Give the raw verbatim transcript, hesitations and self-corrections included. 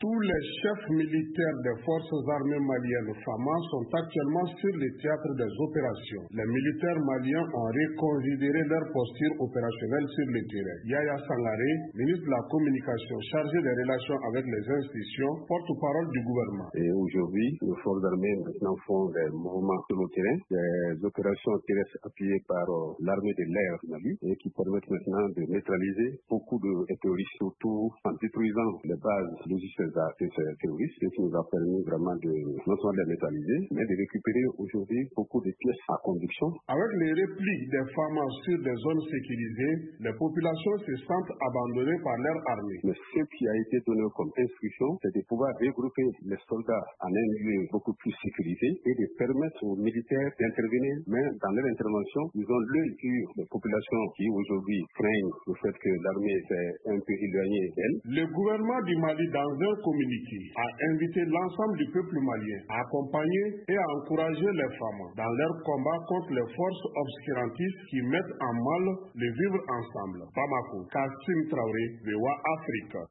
Tous les chefs militaires des forces armées maliennes F A M A sont actuellement sur le théâtre des opérations. Les militaires maliens ont reconsidéré leur posture opérationnelle sur le terrain. Yaya Sangaré, ministre de la Communication chargé des relations avec les institutions, porte-parole du gouvernement. Et aujourd'hui, nos forces armées maintenant font des mouvements sur le terrain, des opérations terrestres appuyées par euh, l'armée de l'air du Mali et qui permettent maintenant de neutraliser beaucoup de terroristes, surtout en détruisant les bases logicielles de ces terroristes, ce qui nous a permis vraiment de non seulement de les neutraliser, mais de récupérer aujourd'hui beaucoup de pièces à conviction. Avec les répliques des F A M A sur des zones sécurisées, les populations se sentent abandonnées par leur armée. Mais ce qui a été donné comme instruction, c'est de pouvoir regrouper les soldats en un lieu beaucoup plus sécurisé et de permettre aux militaires d'intervenir, mais dans leur intervention, ils ont l'œil sur les populations qui aujourd'hui craignent le fait que l'armée s'est un peu éloignée d'elles. Le gouvernement du Mali, dans un communiqué, a invité l'ensemble du peuple malien à accompagner et à encourager les F A M A dans leur combat contre les forces obscurantistes qui mettent en mal le vivre ensemble. Bamako, Kassim Traoré, V O A Afrique.